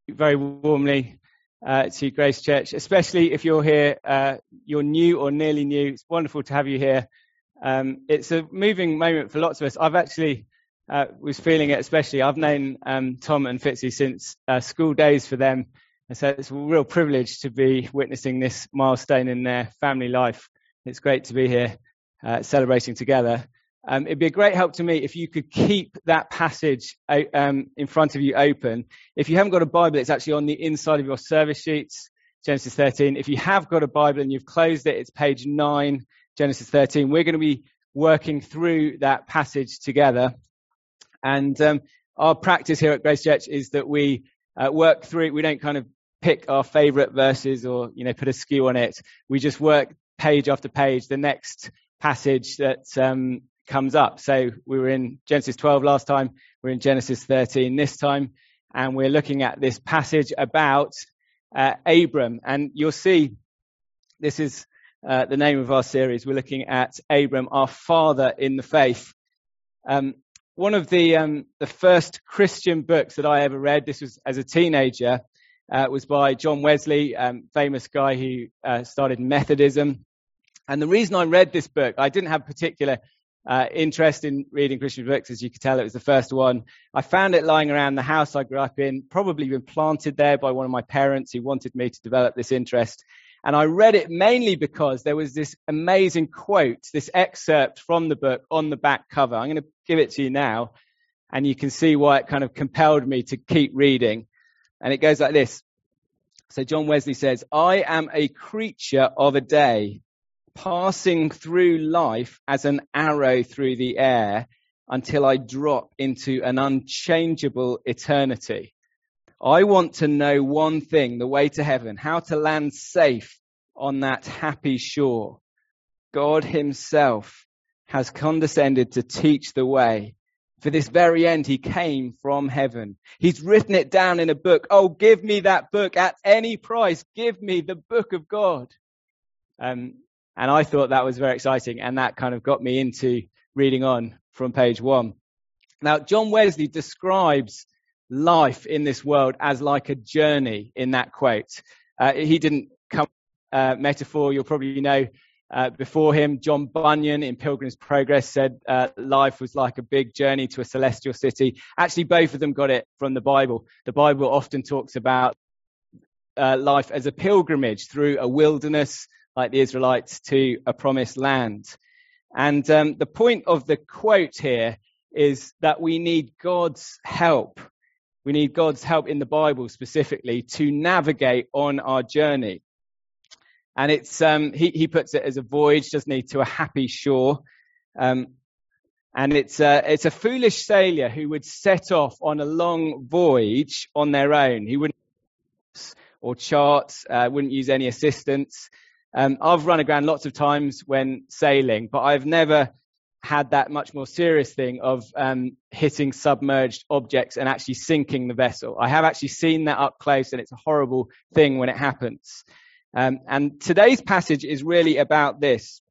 very warmly to Grace Church, especially if you're here, you're new or nearly new. It's wonderful to have you here. It's a moving moment for lots of us. I've actually was feeling it especially. I've known Tom and Fitzy since school days for them, and so it's a real privilege to be witnessing this milestone in their family life. It's great to be here celebrating together. It'd be a great help to me if you could keep that passage in front of you open. If you haven't got a Bible, it's actually on the inside of your service sheets, Genesis 13. If you have got a Bible and you've closed it, it's page 9, Genesis 13. We're going to be working through that passage together. And our practice here at Grace Church is that we work through it. We don't kind of pick our favourite verses or, put a skew on it. We just work page after page, the next passage that comes up. So we were in Genesis 12 last time, we're in Genesis 13 this time, and we're looking at this passage about Abram. And you'll see this is the name of our series. We're looking at Abram, our father in the faith. One of the first Christian books that I ever read, this was as a teenager, was by John Wesley, famous guy who started Methodism. And the reason I read this book, I didn't have particular interest in reading Christian books, as you could tell, it was the first one. I found it lying around the house I grew up in, probably been planted there by one of my parents who wanted me to develop this interest. And I read it mainly because there was this amazing quote, this excerpt from the book on the back cover. I'm going to give it to you now, and you can see why it kind of compelled me to keep reading. And it goes like this. So John Wesley says, "I am a creature of a day, passing through life as an arrow through the air until I drop into an unchangeable eternity. I want to know one thing, the way to heaven, how to land safe on that happy shore. God himself has condescended to teach the way. For this very end, he came from heaven. He's written it down in a book. Oh, give me that book at any price. Give me the book of God." And I thought that was very exciting, and that kind of got me into reading on from page 1. Now, John Wesley describes life in this world as like a journey in that quote. He didn't come metaphor. You'll probably know before him, John Bunyan in Pilgrim's Progress said life was like a big journey to a celestial city. Actually, both of them got it from the Bible. The Bible often talks about life as a pilgrimage through a wilderness, like the Israelites, to a promised land. And the point of the quote here is that we need God's help. We need God's help in the Bible specifically to navigate on our journey. And it's he puts it as a voyage, doesn't he, to a happy shore. And it's a foolish sailor who would set off on a long voyage on their own. He wouldn't or charts, wouldn't use any assistance. I've run aground lots of times when sailing, but I've never had that much more serious thing of hitting submerged objects and actually sinking the vessel. I have actually seen that up close, and it's a horrible thing when it happens. And today's passage is really about this,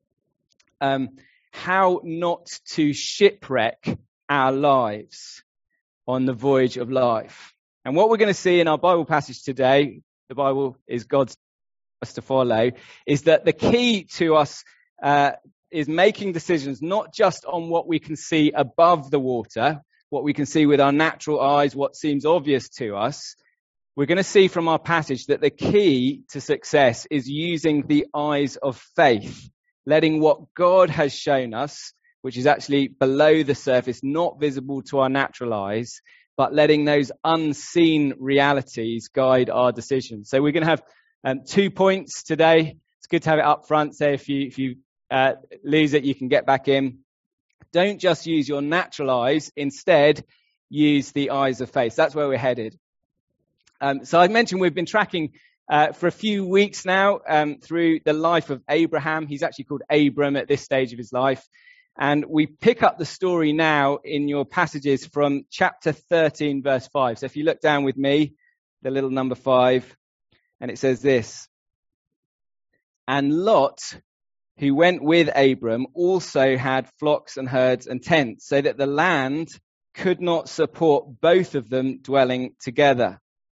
how not to shipwreck our lives on the voyage of life. And what we're going to see in our Bible passage today, the Bible is God's us to follow, is that the key to us is making decisions not just on what we can see above the water, what we can see with our natural eyes, what seems obvious to us. We're going to see from our passage that the key to success is using the eyes of faith, letting what God has shown us, which is actually below the surface, not visible to our natural eyes, but letting those unseen realities guide our decisions. So we're going to have 2 points today. It's good to have it up front, so if you lose it, you can get back in. Don't just use your natural eyes. Instead, use the eyes of faith. That's where we're headed. So I mentioned we've been tracking for a few weeks now through the life of Abraham. He's actually called Abram at this stage of his life. And we pick up the story now in your passages from chapter 13, verse 5. So if you look down with me, the little number 5, and it says this: "And Lot, who went with Abram, also had flocks and herds and tents, so that the land could not support both of them dwelling together.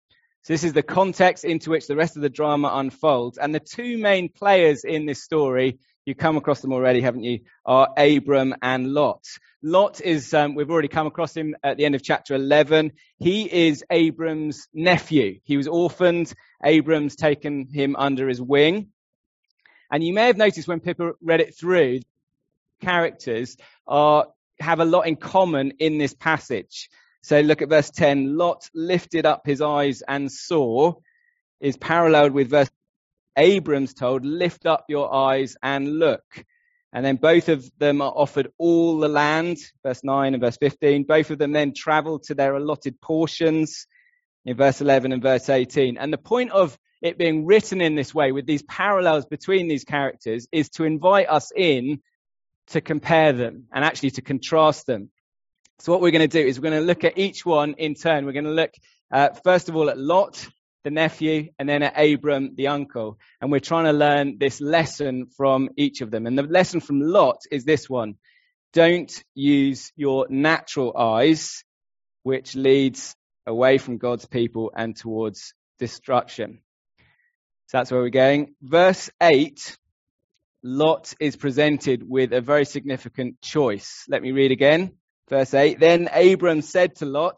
So this is the context into which the rest of the drama unfolds. And the two main players in this story, you come across them already, haven't you, are Abram and Lot. Lot is, we've already come across him at the end of chapter 11. He is Abram's nephew. He was orphaned. Abram's taken him under his wing. And you may have noticed when people read it through, characters have a lot in common in this passage. So look at verse 10. Lot lifted up his eyes and saw is paralleled with verse Abram's told, lift up your eyes and look. And then both of them are offered all the land, verse 9 and verse 15. Both of them then travel to their allotted portions in verse 11 and verse 18. And the point of it being written in this way with these parallels between these characters is to invite us in to compare them and actually to contrast them. So what we're going to do is we're going to look at each one in turn. We're going to look first of all at Lot, the nephew, and then at Abram, the uncle. And we're trying to learn this lesson from each of them. And the lesson from Lot is this one. Don't use your natural eyes, which leads away from God's people and towards destruction. So that's where we're going. Verse 8, Lot is presented with a very significant choice. Let me read again. Verse 8, then Abram said to Lot,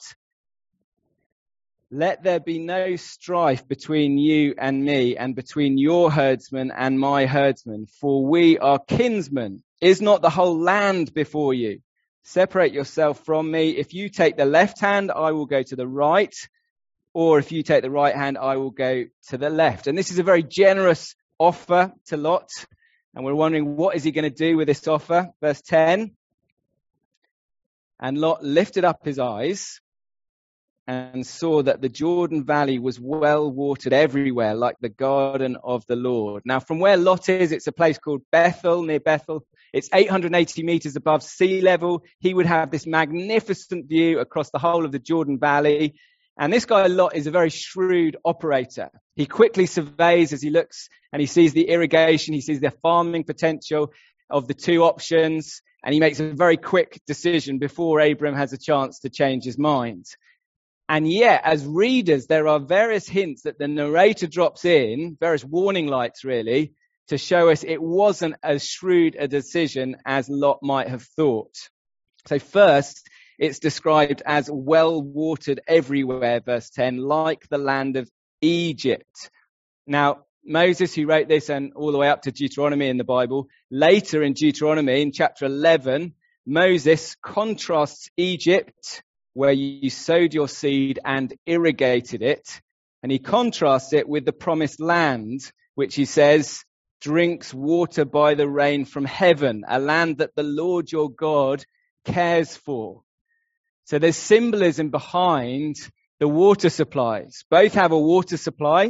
let there be no strife between you and me, and between your herdsmen and my herdsmen, for we are kinsmen. Is not the whole land before you? Separate yourself from me. If you take the left hand, I will go to the right, or if you take the right hand, I will go to the left. And this is a very generous offer to Lot, and we're wondering, what is he going to do with this offer? Verse 10, and Lot lifted up his eyes and saw that the Jordan Valley was well watered everywhere, like the garden of the Lord. Now, from where Lot is, it's a place called Bethel, near Bethel. It's 880 meters above sea level. He would have this magnificent view across the whole of the Jordan Valley. And this guy, Lot, is a very shrewd operator. He quickly surveys as he looks and he sees the irrigation, he sees the farming potential of the two options, and he makes a very quick decision before Abram has a chance to change his mind. And yet, as readers, there are various hints that the narrator drops in, various warning lights really, to show us it wasn't as shrewd a decision as Lot might have thought. So first, it's described as well watered everywhere, verse 10, like the land of Egypt. Now, Moses, who wrote this and all the way up to Deuteronomy in the Bible, later in Deuteronomy, in chapter 11, Moses contrasts Egypt, where you sowed your seed and irrigated it, and he contrasts it with the promised land, which he says drinks water by the rain from heaven, a land that the Lord your God cares for. So there's symbolism behind the water supplies. Both have a water supply,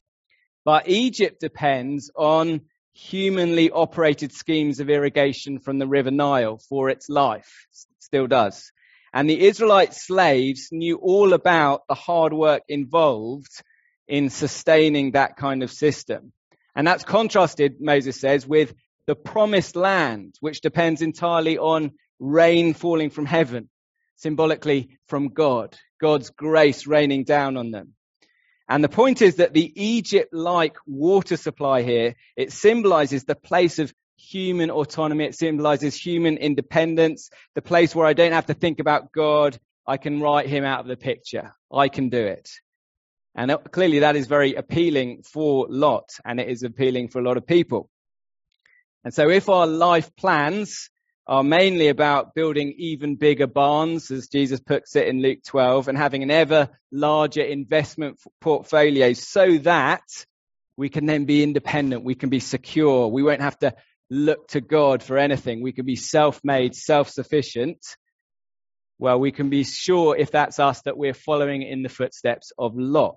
but Egypt depends on humanly operated schemes of irrigation from the River Nile for its life. It still does. And the Israelite slaves knew all about the hard work involved in sustaining that kind of system. And that's contrasted, Moses says, with the promised land, which depends entirely on rain falling from heaven, symbolically from God, God's grace raining down on them. And the point is that the Egypt-like water supply here, it symbolizes the place of human autonomy. It symbolizes human independence, the place where I don't have to think about God. I can write him out of the picture. I can do it. And clearly that is very appealing for Lot, and it is appealing for a lot of people. And so if our life plans are mainly about building even bigger barns, as Jesus puts it in Luke 12, and having an ever larger investment portfolio so that we can then be independent, we can be secure, we won't have to look to God for anything, we can be self-made, self-sufficient, well, we can be sure, if that's us, that we're following in the footsteps of Lot.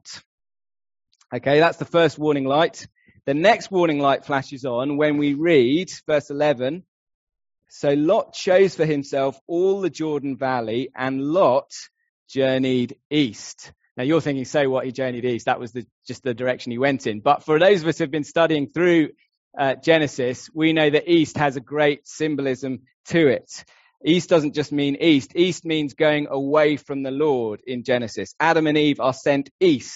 Okay, that's the first warning light. The next warning light flashes on when we read verse 11. So Lot chose for himself all the Jordan Valley, and Lot journeyed east. Now you're thinking, so what, he journeyed east? That was just the direction he went in. But for those of us who have been studying through Genesis, we know that east has a great symbolism to it. East doesn't just mean east. East means going away from the Lord in Genesis. Adam and Eve are sent east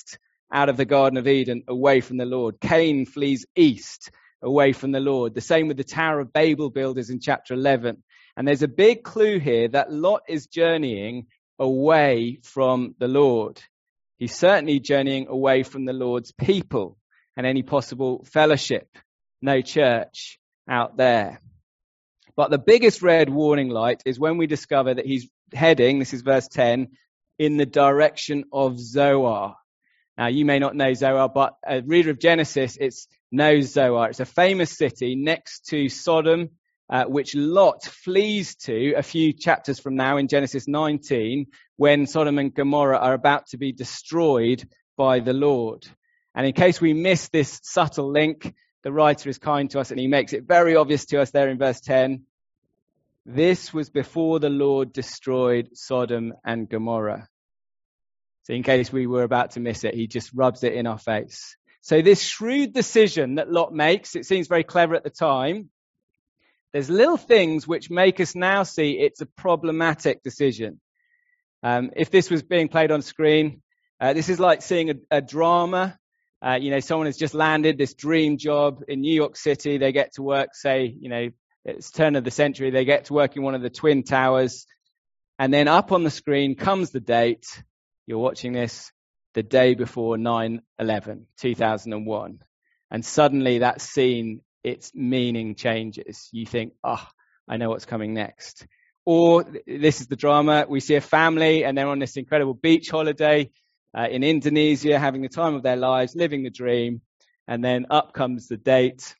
out of the Garden of Eden, away from the Lord. Cain flees east, away from the Lord. The same with the Tower of Babel builders in chapter 11. And there's a big clue here that Lot is journeying away from the Lord. He's certainly journeying away from the Lord's people and any possible fellowship. No church out there. But the biggest red warning light is when we discover that he's heading, this is verse 10, in the direction of Zoar. Now, you may not know Zoar, but a reader of Genesis knows Zoar. It's a famous city next to Sodom, which Lot flees to a few chapters from now in Genesis 19, when Sodom and Gomorrah are about to be destroyed by the Lord. And in case we miss this subtle link, the writer is kind to us and he makes it very obvious to us there in verse 10. This was before the Lord destroyed Sodom and Gomorrah. So in case we were about to miss it, he just rubs it in our face. So this shrewd decision that Lot makes, it seems very clever at the time. There's little things which make us now see it's a problematic decision. If this was being played on screen, this is like seeing a drama. Someone has just landed this dream job in New York City. They get to work, say, it's turn of the century. They get to work in one of the Twin Towers. And then up on the screen comes the date. You're watching this the day before 9/11, 2001. And suddenly that scene, its meaning changes. You think, I know what's coming next. Or this is the drama. We see a family and they're on this incredible beach holiday in Indonesia, having the time of their lives, living the dream. And then up comes the date.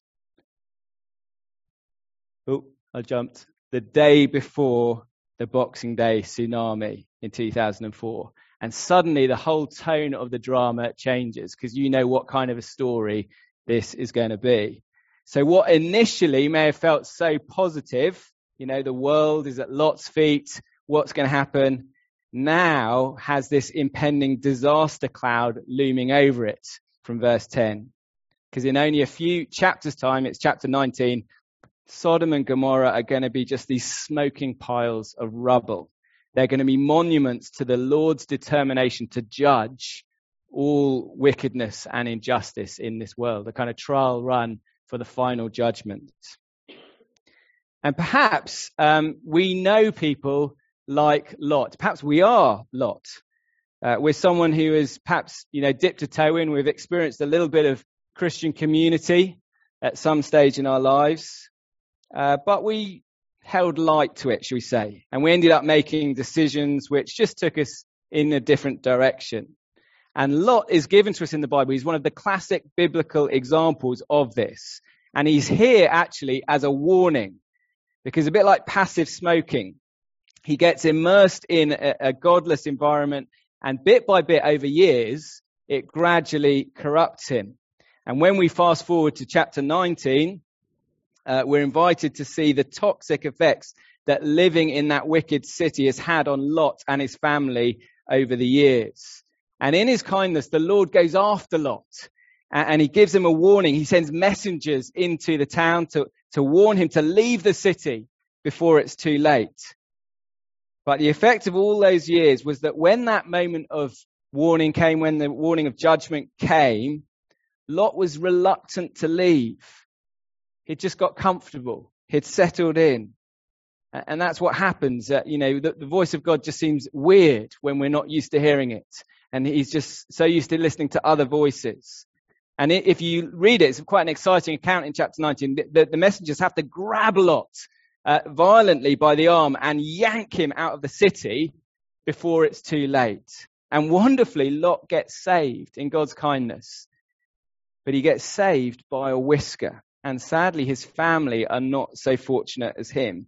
I jumped. The day before the Boxing Day tsunami in 2004. And suddenly the whole tone of the drama changes because you know what kind of a story this is going to be. So what initially may have felt so positive, the world is at Lot's feet, what's going to happen, now has this impending disaster cloud looming over it from verse 10. Because in only a few chapters' time, it's chapter 19, Sodom and Gomorrah are going to be just these smoking piles of rubble. They're going to be monuments to the Lord's determination to judge all wickedness and injustice in this world, a kind of trial run for the final judgment. And perhaps we know people like Lot. Perhaps we are Lot. We're someone who is perhaps, dipped a toe in. We've experienced a little bit of Christian community at some stage in our lives. But we held light to it, shall we say. And we ended up making decisions which just took us in a different direction. And Lot is given to us in the Bible. He's one of the classic biblical examples of this. And he's here actually as a warning. Because a bit like passive smoking, he gets immersed in a godless environment. And bit by bit over years, it gradually corrupts him. And when we fast forward to chapter 19, we're invited to see the toxic effects that living in that wicked city has had on Lot and his family over the years. And in his kindness, the Lord goes after Lot and he gives him a warning. He sends messengers into the town to warn him to leave the city before it's too late. But the effect of all those years was that when that moment of warning came, when the warning of judgment came, Lot was reluctant to leave. He'd just got comfortable. He'd settled in. And that's what happens. The voice of God just seems weird when we're not used to hearing it. And he's just so used to listening to other voices. And if you read it, it's quite an exciting account in chapter 19. The messengers have to grab Lot violently by the arm and yank him out of the city before it's too late. And wonderfully, Lot gets saved in God's kindness. But he gets saved by a whisker. And sadly, his family are not so fortunate as him.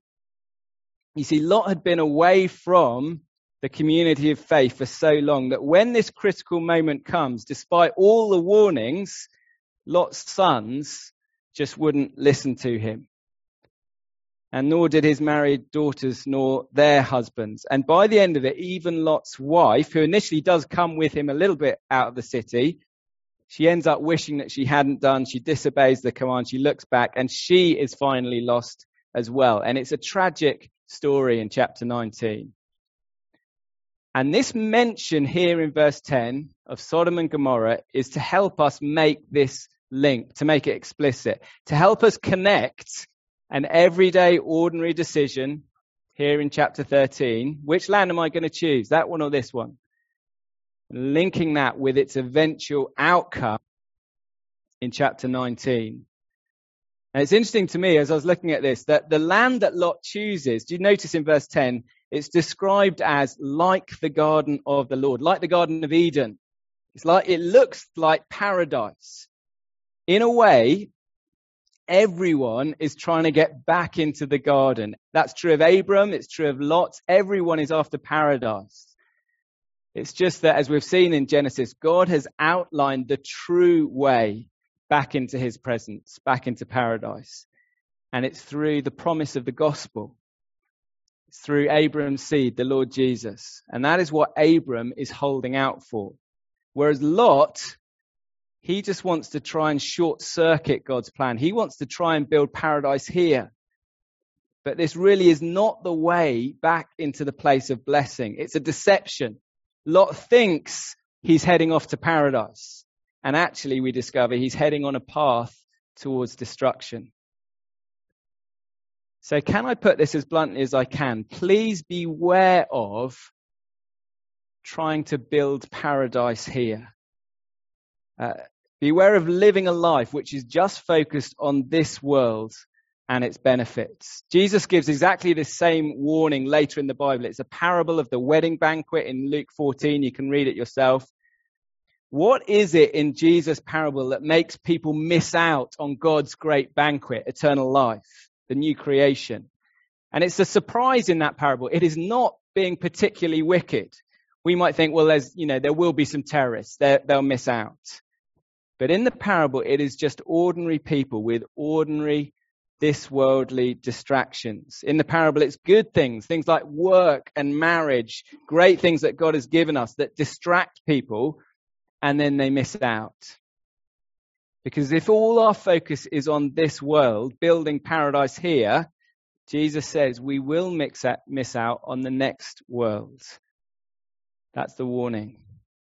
You see, Lot had been away from the community of faith for so long that when this critical moment comes, despite all the warnings, Lot's sons just wouldn't listen to him. And nor did his married daughters nor their husbands. And by the end of it, even Lot's wife, who initially does come with him a little bit out of the city, she ends up wishing that she hadn't done. She disobeys the command. She looks back and she is finally lost as well. And it's a tragic story in chapter 19. And this mention here in verse 10 of Sodom and Gomorrah is to help us make this link, to make it explicit, to help us connect an everyday, ordinary decision here in chapter 13. Which land am I going to choose, that one or this one? Linking that with its eventual outcome in chapter 19. And it's interesting to me as I was looking at this, that the land that Lot chooses, do you notice in verse 10, it's described as like the garden of the Lord, like the Garden of Eden. It looks like paradise. In a way, everyone is trying to get back into the garden. That's true of Abram, it's true of Lot. Everyone is after paradise. It's just that, as we've seen in Genesis, God has outlined the true way back into his presence, back into paradise. And it's through the promise of the gospel. It's through Abram's seed, the Lord Jesus. And that is what Abram is holding out for. Whereas Lot, he just wants to try and short circuit God's plan. He wants to try and build paradise here. But this really is not the way back into the place of blessing. It's a deception. Lot thinks he's heading off to paradise. And actually, we discover he's heading on a path towards destruction. So can I put this as bluntly as I can? Please beware of trying to build paradise here. Beware of living a life which is just focused on this world and its benefits. Jesus gives exactly the same warning later in the Bible. It's a parable of the wedding banquet in Luke 14. You can read it yourself. What is it in Jesus' parable that makes people miss out on God's great banquet, eternal life, the new creation? And it's a surprise in that parable. It is not being particularly wicked. We might think, well, there will be some terrorists. They'll miss out. But in the parable, it is just ordinary people with ordinary, this worldly distractions. In the parable, it's good things like work and marriage, great things that God has given us that distract people, and then they miss out. Because if all our focus is on this world, building paradise here, Jesus says we will miss out on the next world. That's the warning.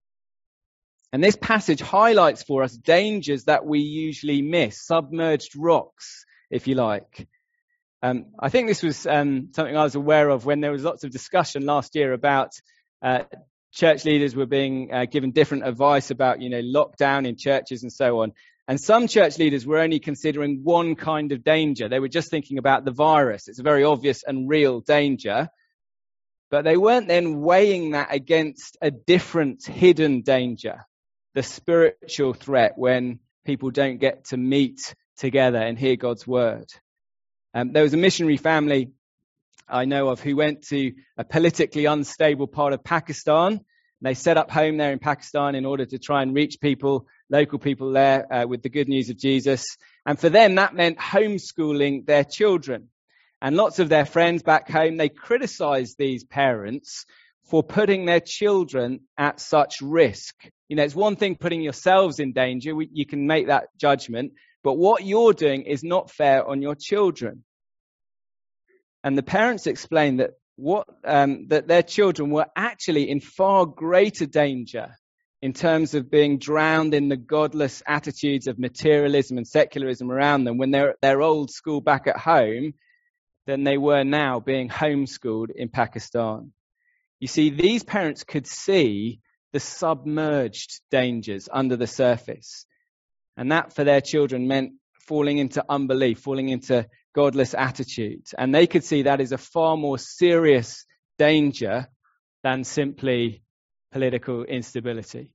And this passage highlights for us dangers that we usually miss, submerged rocks, if you like. I think this was something I was aware of when there was lots of discussion last year about church leaders were being given different advice about, lockdown in churches and so on. And some church leaders were only considering one kind of danger. They were just thinking about the virus. It's a very obvious and real danger. But they weren't then weighing that against a different hidden danger, the spiritual threat when people don't get to meet together and hear God's word. There was a missionary family I know of who went to a politically unstable part of Pakistan. They set up home there in Pakistan in order to try and reach people, local people there, with the good news of Jesus. And for them, that meant homeschooling their children. And lots of their friends back home, they criticized these parents for putting their children at such risk. It's one thing putting yourselves in danger. You can make that judgment. But what you're doing is not fair on your children. And the parents explained that that their children were actually in far greater danger in terms of being drowned in the godless attitudes of materialism and secularism around them when they're at their old school back at home than they were now being homeschooled in Pakistan. You see, these parents could see the submerged dangers under the surface. And that for their children meant falling into unbelief, falling into godless attitudes. And they could see that is a far more serious danger than simply political instability.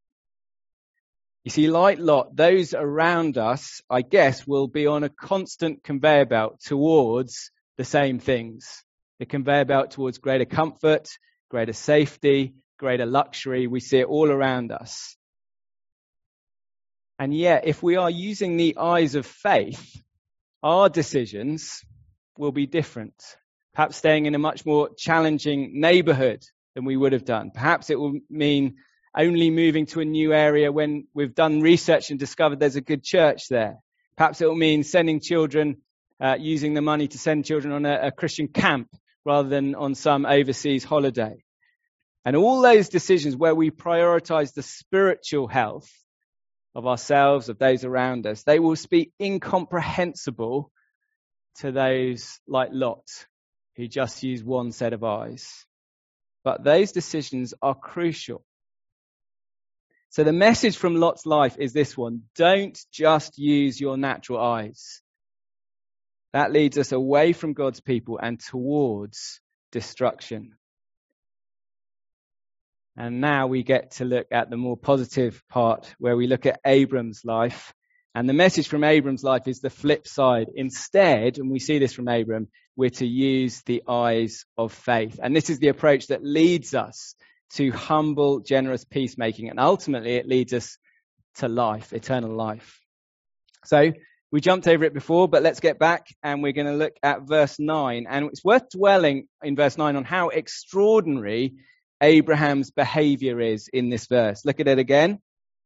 You see, like Lot, those around us, I guess, will be on a constant conveyor belt towards the same things. The conveyor belt towards greater comfort, greater safety, greater luxury. We see it all around us. And yet, if we are using the eyes of faith, our decisions will be different. Perhaps staying in a much more challenging neighborhood than we would have done. Perhaps it will mean only moving to a new area when we've done research and discovered there's a good church there. Perhaps it will mean sending children, using the money to send children on a Christian camp rather than on some overseas holiday. And all those decisions where we prioritize the spiritual health of ourselves, of those around us, they will be incomprehensible to those like Lot, who just use one set of eyes. But those decisions are crucial. So the message from Lot's life is this one: don't just use your natural eyes. That leads us away from God's people and towards destruction. And now we get to look at the more positive part, where we look at Abram's life. And the message from Abram's life is the flip side. Instead, and we see this from Abram, we're to use the eyes of faith. And this is the approach that leads us to humble, generous peacemaking. And ultimately, it leads us to life, eternal life. So we jumped over it before, but let's get back and we're going to look at verse 9. And it's worth dwelling in verse 9 on how extraordinary Abraham's behavior is in this verse. Look at it again.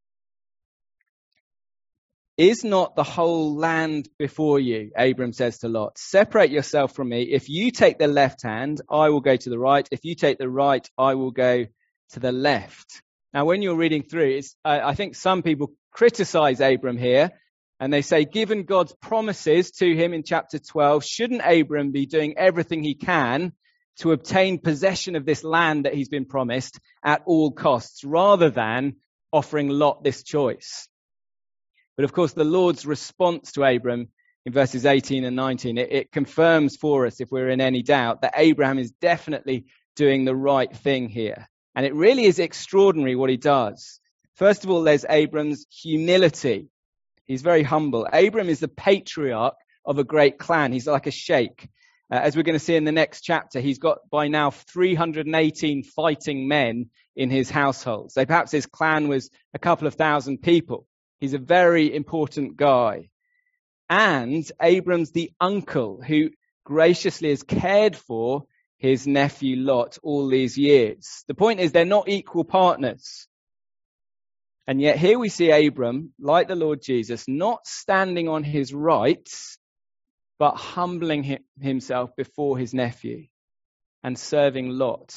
Is not the whole land before you? Abram says to Lot, separate yourself from me. If you take the left hand, I will go to the right. If you take the right, I will go to the left. Now, when you're reading through, I think some people criticize Abram here, and they say, given God's promises to him in chapter 12, shouldn't Abram be doing everything he can to obtain possession of this land that he's been promised at all costs, rather than offering Lot this choice? But of course, the Lord's response to Abram in verses 18 and 19, it confirms for us, if we're in any doubt, that Abraham is definitely doing the right thing here. And it really is extraordinary what he does. First of all, there's Abram's humility. He's very humble. Abram is the patriarch of a great clan. He's like a sheikh. As we're going to see in the next chapter, he's got by now 318 fighting men in his household. So perhaps his clan was a couple of thousand people. He's a very important guy. And Abram's the uncle who graciously has cared for his nephew Lot all these years. The point is, they're not equal partners. And yet here we see Abram, like the Lord Jesus, not standing on his rights, but humbling himself before his nephew and serving Lot.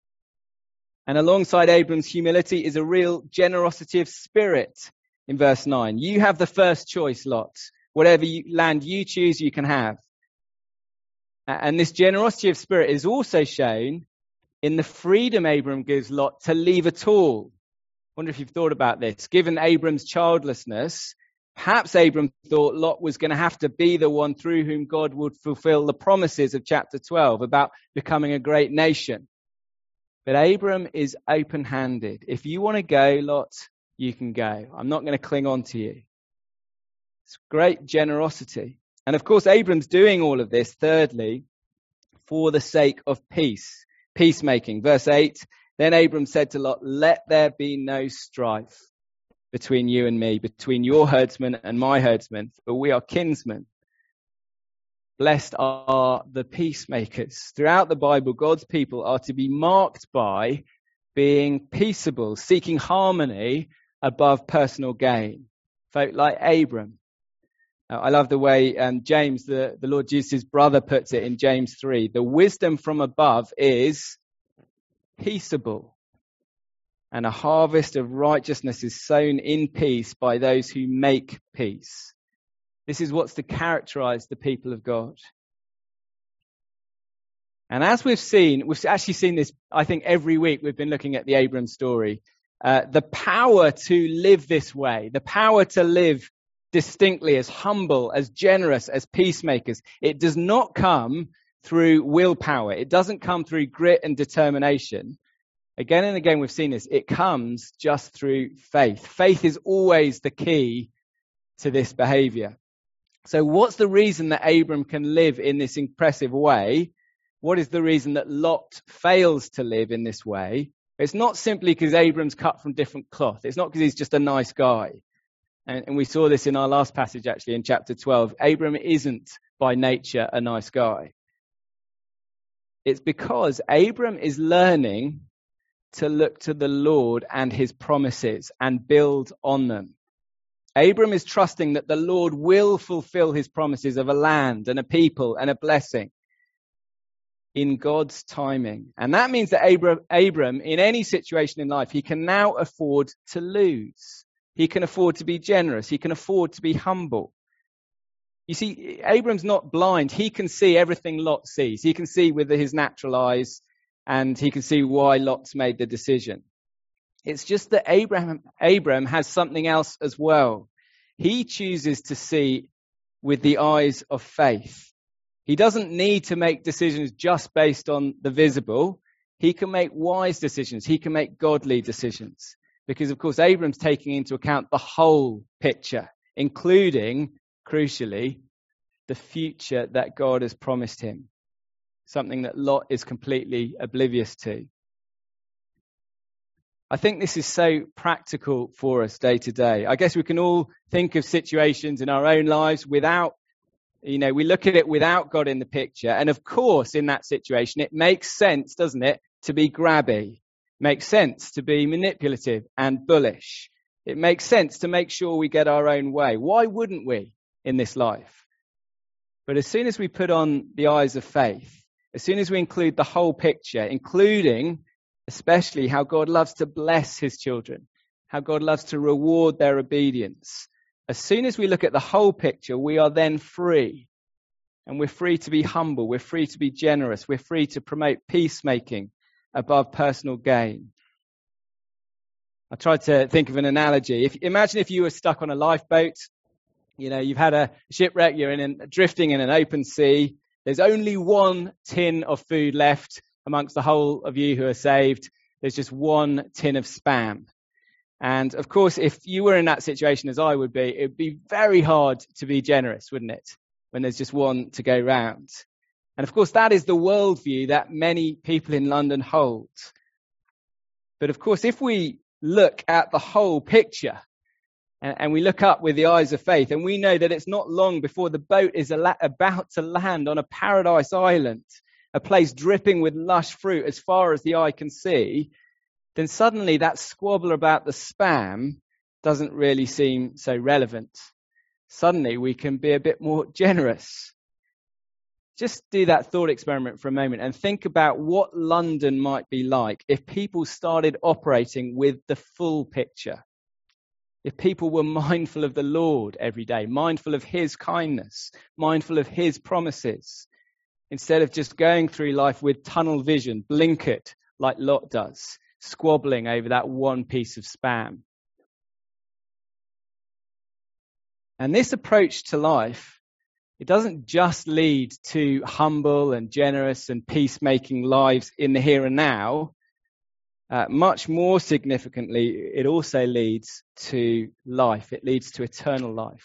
And alongside Abram's humility is a real generosity of spirit. In verse 9, you have the first choice, Lot. Whatever land you choose, you can have. And this generosity of spirit is also shown in the freedom Abram gives Lot to leave at all. I wonder if you've thought about this. Given Abram's childlessness, perhaps Abram thought Lot was going to have to be the one through whom God would fulfill the promises of chapter 12 about becoming a great nation. But Abram is open-handed. If you want to go, Lot, you can go. I'm not going to cling on to you. It's great generosity. And of course, Abram's doing all of this, thirdly, for the sake of peace, peacemaking. Verse 8, then Abram said to Lot, let there be no strife between you and me, between your herdsmen and my herdsmen, for we are kinsmen. Blessed are the peacemakers. Throughout the Bible, God's people are to be marked by being peaceable, seeking harmony above personal gain. Folk like Abram. I love the way James, the Lord Jesus' brother, puts it in James 3. The wisdom from above is peaceable, and a harvest of righteousness is sown in peace by those who make peace. This is what's to characterize the people of God. And as we've actually seen this, I think, every week we've been looking at the Abram story. The power to live this way, the power to live distinctly as humble, as generous, as peacemakers, it does not come through willpower. It doesn't come through grit and determination. Again and again we've seen this. It comes just through faith. Faith is always the key to this behavior. So what's the reason that Abram can live in this impressive way? What is the reason that Lot fails to live in this way? It's not simply because Abram's cut from different cloth. It's not because he's just a nice guy. And we saw this in our last passage, actually, in chapter 12. Abram isn't by nature a nice guy. It's because Abram is learning to look to the Lord and his promises and build on them. Abram is trusting that the Lord will fulfill his promises of a land and a people and a blessing. in God's timing. And that means that Abram, in any situation in life, he can now afford to lose. He can afford to be generous. He can afford to be humble. You see, Abram's not blind. He can see everything Lot sees. He can see with his natural eyes, and he can see why Lot's made the decision. It's just that Abram has something else as well. He chooses to see with the eyes of faith. He doesn't need to make decisions just based on the visible. He can make wise decisions. He can make godly decisions. Because, of course, Abram's taking into account the whole picture, including, crucially, the future that God has promised him. Something that Lot is completely oblivious to. I think this is so practical for us day to day. I guess we can all think of situations in our own lives without, we look at it without God in the picture. And of course, in that situation, it makes sense, doesn't it, to be grabby. Makes sense to be manipulative and bullish. It makes sense to make sure we get our own way. Why wouldn't we in this life? But as soon as we put on the eyes of faith, as soon as we include the whole picture, including especially how God loves to bless his children, how God loves to reward their obedience. As soon as we look at the whole picture, we are then free. And we're free to be humble. We're free to be generous. We're free to promote peacemaking above personal gain. I tried to think of an analogy. Imagine if you were stuck on a lifeboat. You've had a shipwreck. You're drifting in an open sea. There's only one tin of food left. Amongst the whole of you who are saved, there's just one tin of Spam. And of course, if you were in that situation as I would be, it would be very hard to be generous, wouldn't it? When there's just one to go round. And of course, that is the worldview that many people in London hold. But of course, if we look at the whole picture and we look up with the eyes of faith and we know that it's not long before the boat is about to land on a paradise island, a place dripping with lush fruit as far as the eye can see, then suddenly that squabble about the Spam doesn't really seem so relevant. Suddenly we can be a bit more generous. Just do that thought experiment for a moment and think about what London might be like if people started operating with the full picture. If people were mindful of the Lord every day, mindful of his kindness, mindful of his promises, instead of just going through life with tunnel vision, blinkered like Lot does, squabbling over that one piece of Spam. And this approach to life, it doesn't just lead to humble and generous and peacemaking lives in the here and now. Much more significantly, it also leads to life. It leads to eternal life.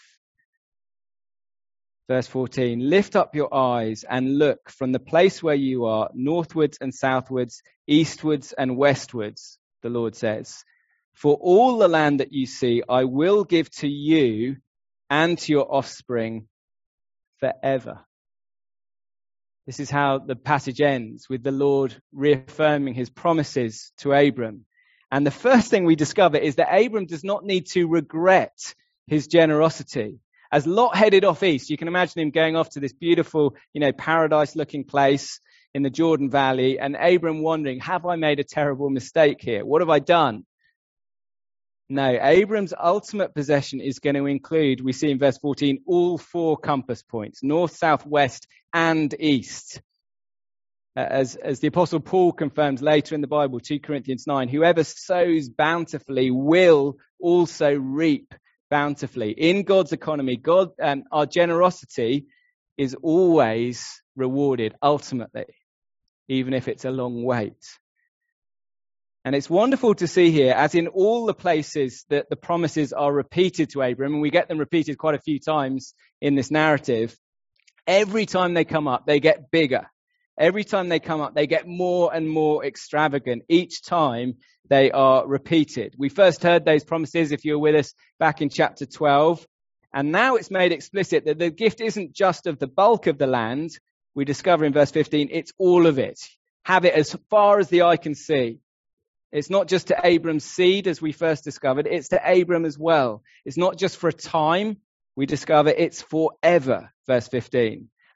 Verse 14, lift up your eyes and look from the place where you are, northwards and southwards, eastwards and westwards, the Lord says. For all the land that you see, I will give to you and to your offspring forever. This is how the passage ends, with the Lord reaffirming his promises to Abram. And the first thing we discover is that Abram does not need to regret his generosity. As Lot headed off east, you can imagine him going off to this beautiful, paradise-looking place in the Jordan Valley, and Abram wondering, have I made a terrible mistake here? What have I done? No, Abram's ultimate possession is going to include, we see in verse 14, all four compass points, north, south, west, and east. As the Apostle Paul confirms later in the Bible, 2 Corinthians 9, whoever sows bountifully will also reap bountifully. In God's economy, our generosity is always rewarded ultimately, even if it's a long wait. And it's wonderful to see here, as in all the places that the promises are repeated to Abram, and we get them repeated quite a few times in this narrative, every time they come up, they get bigger. Every time they come up, they get more and more extravagant. Each time they are repeated. We first heard those promises, if you were with us, back in chapter 12. And now it's made explicit that the gift isn't just of the bulk of the land. We discover in verse 15, it's all of it. Have it as far as the eye can see. It's not just to Abram's seed, as we first discovered. It's to Abram as well. It's not just for a time. We discover it's forever, verse 15.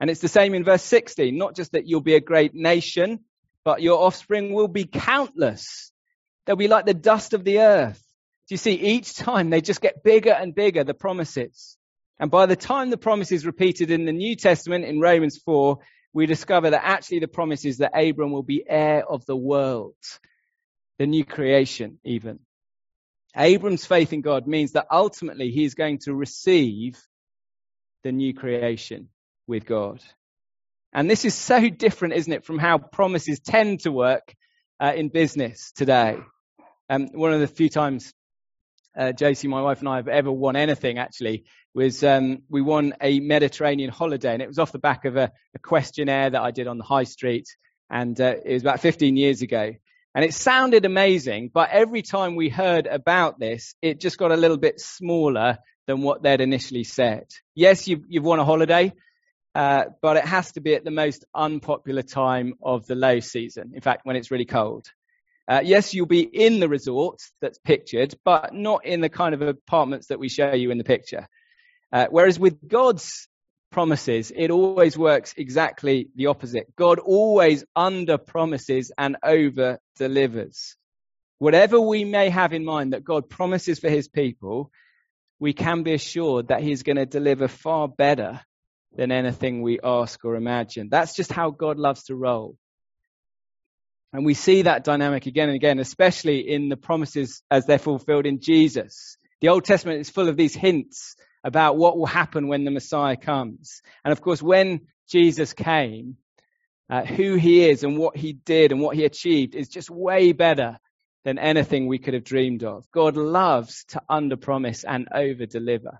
And it's the same in verse 16, not just that you'll be a great nation, but your offspring will be countless. They'll be like the dust of the earth. Do you see, each time they just get bigger and bigger, the promises. And by the time the promise is repeated in the New Testament, in Romans 4, we discover that actually the promise is that Abram will be heir of the world, the new creation even. Abram's faith in God means that ultimately he is going to receive the new creation with God. And this is so different, isn't it, from how promises tend to work in business today. One of the few times JC, my wife, and I have ever won anything, actually, was we won a Mediterranean holiday, and it was off the back of a questionnaire that I did on the high street, and it was about 15 years ago. And it sounded amazing, but every time we heard about this, it just got a little bit smaller than what they'd initially said. Yes, you've won a holiday, but it has to be at the most unpopular time of the low season. In fact, when it's really cold. Yes, you'll be in the resort that's pictured, but not in the kind of apartments that we show you in the picture. Whereas with God's promises, it always works exactly the opposite. God always under-promises and over-delivers. Whatever we may have in mind that God promises for his people, we can be assured that he's going to deliver far better than anything we ask or imagine. That's just how God loves to roll. And we see that dynamic again and again, especially in the promises as they're fulfilled in Jesus. The Old Testament is full of these hints about what will happen when the Messiah comes. And of course, when Jesus came, who he is and what he did and what he achieved is just way better than anything we could have dreamed of. God loves to underpromise and overdeliver.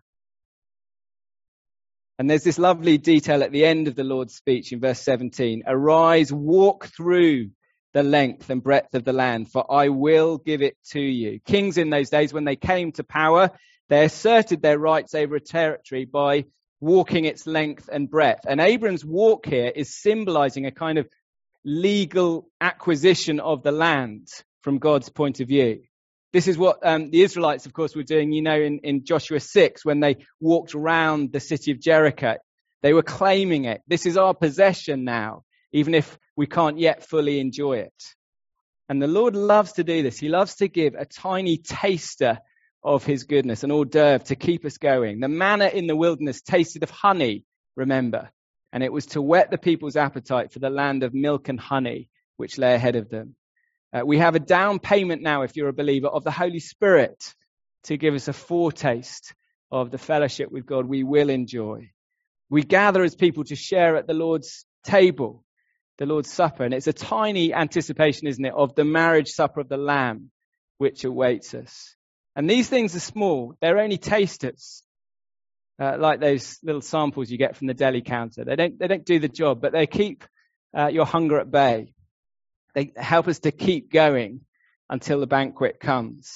And there's this lovely detail at the end of the Lord's speech in verse 17. Arise, walk through the length and breadth of the land, for I will give it to you. Kings in those days, when they came to power, they asserted their rights over a territory by walking its length and breadth. And Abram's walk here is symbolizing a kind of legal acquisition of the land from God's point of view. This is what the Israelites, of course, were doing, in Joshua 6, when they walked around the city of Jericho. They were claiming it. This is our possession now, even if we can't yet fully enjoy it. And the Lord loves to do this. He loves to give a tiny taster of his goodness, an hors d'oeuvre to keep us going. The manna in the wilderness tasted of honey, remember, and it was to whet the people's appetite for the land of milk and honey, which lay ahead of them. We have a down payment now, if you're a believer, of the Holy Spirit to give us a foretaste of the fellowship with God we will enjoy. We gather as people to share at the Lord's table, the Lord's Supper, and it's a tiny anticipation, isn't it, of the marriage supper of the Lamb, which awaits us. And these things are small. They're only tasters, like those little samples you get from the deli counter. They don't do the job, but they keep your hunger at bay. They help us to keep going until the banquet comes.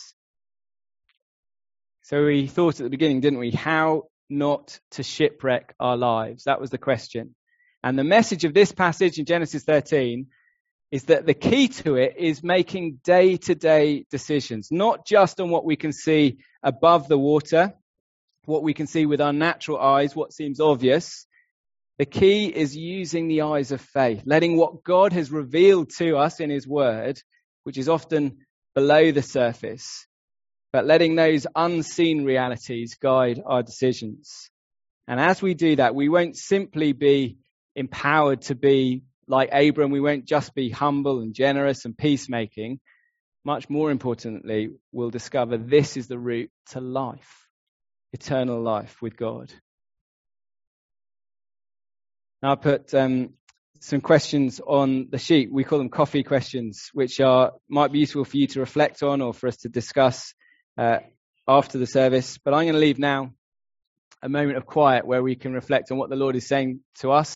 So we thought at the beginning, didn't we, how not to shipwreck our lives? That was the question. And the message of this passage in Genesis 13 is that the key to it is making day-to-day decisions, not just on what we can see above the water, what we can see with our natural eyes, what seems obvious. The key is using the eyes of faith, letting what God has revealed to us in his word, which is often below the surface, but letting those unseen realities guide our decisions. And as we do that, we won't simply be empowered to be like Abram. We won't just be humble and generous and peacemaking. Much more importantly, we'll discover this is the route to life, eternal life with God. Now I put some questions on the sheet. We call them coffee questions, which might be useful for you to reflect on or for us to discuss after the service. But I'm going to leave now a moment of quiet where we can reflect on what the Lord is saying to us.